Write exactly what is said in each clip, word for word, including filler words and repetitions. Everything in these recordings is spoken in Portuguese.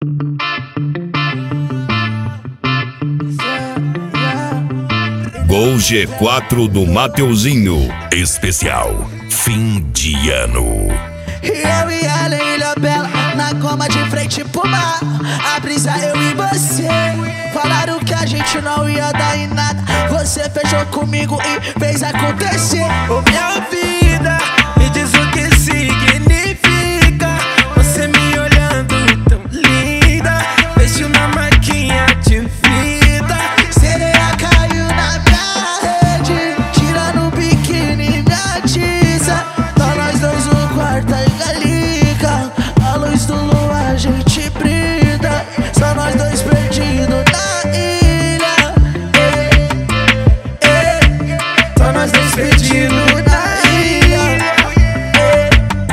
Gol G quatro do Mateuzinho, especial fim de ano. E eu e ela em Ilha Bela, na cama de frente pro mar. A brisa eu e você, falaram que a gente não ia dar em nada. Você fechou comigo e fez acontecer. Ô minha vida, me diz o que significa você me olhando tão linda. Beijo na marquinha de vida. Sereia caiu na minha rede, tirando o biquíni minha tiza. Tá nós dois no quarto aí galica, a luz do luar a gente brinda. Só nós dois perdidos na ilha, ei, ei. Só nós dois perdidos na ilha, ei,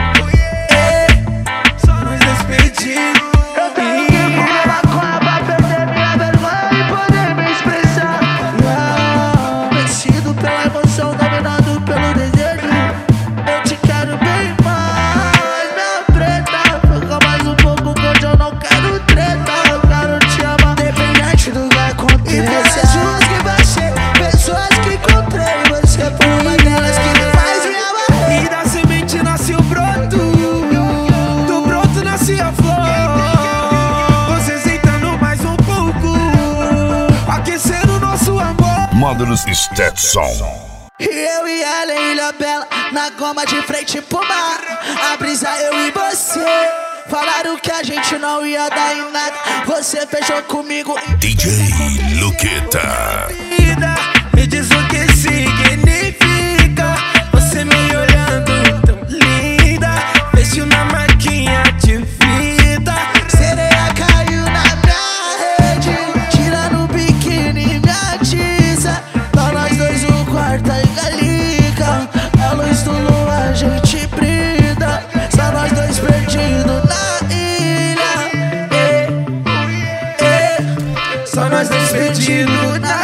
ei. Só nós dois perdidos. Eu tenho que fumar maconha pra perder minha vergonha e poder me expressar. Não, vencido pela emoção, dominado pelo desejo. Eu te quero bem mais, minha preta. Fica mais um pouco que hoje eu não quero treta. Eu quero te amar, independente do que aconteça. E pessoas que vai ser, pessoas que encontrei. Você foi uma delas que me faz me amar. E da semente nasce o broto, do broto nasce a flor. Você sentando mais um pouco, aquecendo o nosso amor. Módulos Stetson. E eu e ela em Ilha Bela, na cama de frente pro mar. A brisa eu e você, falaram que a gente não ia dar em nada. Você fechou comigo e D J Luqueta. vida, me diz o que significa você me olhando tão linda. Beijo na marquinha de vida. Sereia caiu na minha rede, tirando o biquíni minha tiza. Tá nós dois no quarto aí galica, a luz do luar a gente brinda. Só nós dois perdidos na ilha, ei, ei. Só nós dois perdidos na